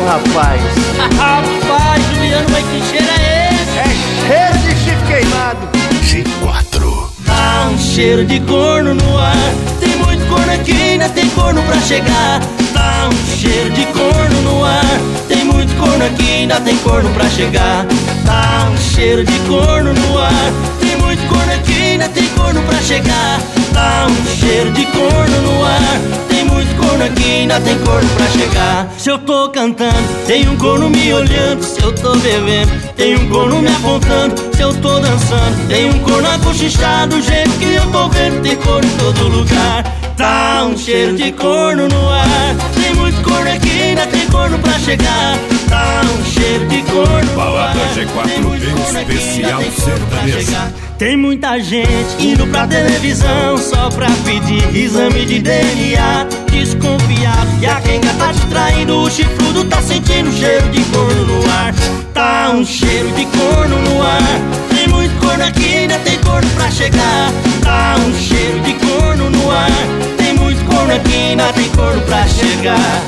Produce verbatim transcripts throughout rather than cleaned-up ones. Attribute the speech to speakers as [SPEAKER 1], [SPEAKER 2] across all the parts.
[SPEAKER 1] rapaz.
[SPEAKER 2] Rapaz, Juliano, mas que cheiro é esse?
[SPEAKER 1] É cheiro de chifre queimado.
[SPEAKER 3] G quatro.
[SPEAKER 2] Tá um cheiro de corno no ar. Tem muito corno aqui, ainda tem corno pra chegar. Tá um cheiro de corno no ar. Tem muito corno aqui, ainda tem corno pra chegar. Tá um cheiro de corno no ar. Tem muito corno aqui, ainda tem corno pra chegar. Tá um cheiro de corno no ar. Tem muito corno aqui, ainda tem corno pra chegar. Se eu tô cantando, tem um corno me olhando. Se eu tô bebendo, tem um corno me apontando. Se eu tô dançando, tem um corno acochichado. Do jeito que eu tô vendo, tem corno em todo lugar. Tá um cheiro de corno no ar. Tem muito corno aqui, ainda tem corno pra chegar. Tá um cheiro de corno no ar.
[SPEAKER 3] Balada G quatro especial sertanejo.
[SPEAKER 2] Tem muita gente indo pra televisão só pra pedir exame de D N A. Desconfiado que a quenga tá te traindo. O chifrudo tá sentindo cheiro de corno no ar. Tá um cheiro de corno no ar. Tem muito corno aqui, ainda tem corno pra chegar. Tá um cheiro de corno no ar. Tem muito corno aqui, ainda tem corno pra chegar.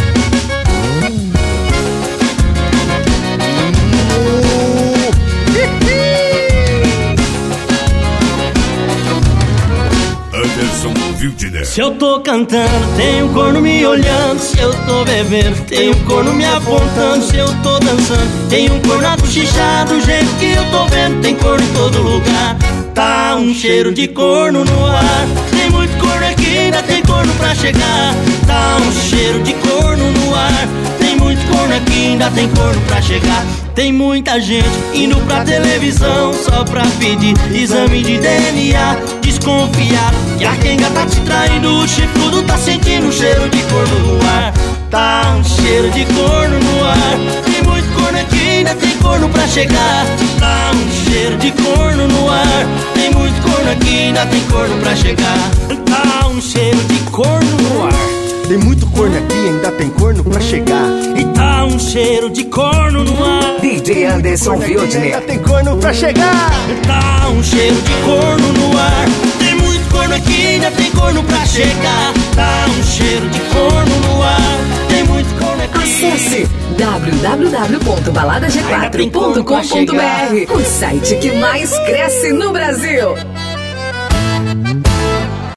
[SPEAKER 2] Se eu tô cantando, tem um corno me olhando. Se eu tô bebendo, tem um corno me apontando. Se eu tô dançando, tem um corno acochichado. Do jeito que eu tô vendo, tem corno em todo lugar. Tá um cheiro de corno no ar. Tem muito corno aqui, ainda tem corno pra chegar. Tá um cheiro de corno no ar. Tem muito corno aqui, ainda tem corno pra chegar. Tem muita gente indo pra televisão só pra pedir exame de D N A. Desconfiado que a quenga tá te traindo. O chifrudo tá sentindo o cheiro de corno no ar. Tá um cheiro de corno no ar. Tem muito corno aqui, ainda tem corno pra chegar. Tá um cheiro de corno no ar. Tem muito corno aqui, ainda tem corno pra chegar. Tá um cheiro de corno no ar.
[SPEAKER 1] Tem muito corno aqui, ainda tem corno pra chegar.
[SPEAKER 2] E tá um cheiro de corno no ar.
[SPEAKER 4] D J Anderson Wildner.
[SPEAKER 1] Ainda tem corno pra chegar.
[SPEAKER 2] E tá um cheiro de corno no ar. Tem muito corno aqui, ainda tem corno pra chegar. Tá um cheiro de corno no ar. Tem muito corno aqui.
[SPEAKER 4] Acesse w w w ponto balada g quatro ponto com ponto b r, o site que mais cresce no Brasil.